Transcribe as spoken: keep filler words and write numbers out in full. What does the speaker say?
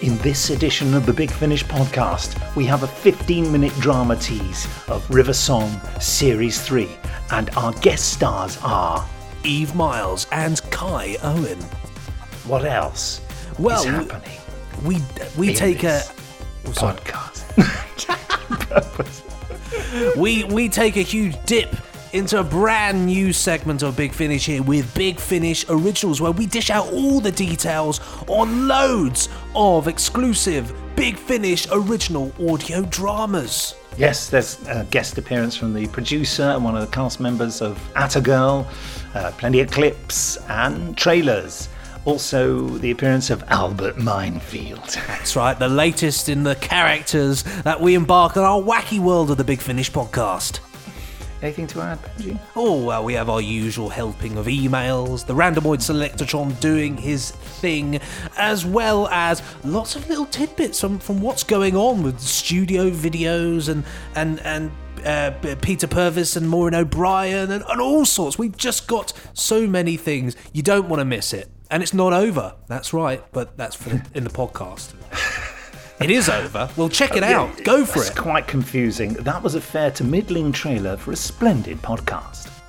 In this edition of the Big Finish podcast, we have a fifteen-minute drama tease of River Song Series three, and our guest stars are Eve Miles and Kai Owen. What else well, is happening? We we in take a oh, podcast. we we take a huge dip into a brand new segment of Big Finish here with Big Finish Originals, where we dish out all the details on loads of exclusive Big Finish original audio dramas. Yes, there's a guest appearance from the producer and one of the cast members of Atta Girl, uh, plenty of clips and trailers. Also, the appearance of Albert Minefield. That's right, the latest in the characters that we embark on our wacky world of the Big Finish podcast. Anything to add, Benji? Oh, well, we have our usual helping of emails, the Randomoid Selectatron doing his thing, as well as lots of little tidbits from, from what's going on with studio videos and and and uh, Peter Purvis and Maureen O'Brien and, and all sorts. We've just got so many things. You don't want to miss it. And it's not over. That's right, but that's for in the podcast. It is over. Well, check it out. Go for it. It's quite confusing. That was a fair to middling trailer for a splendid podcast.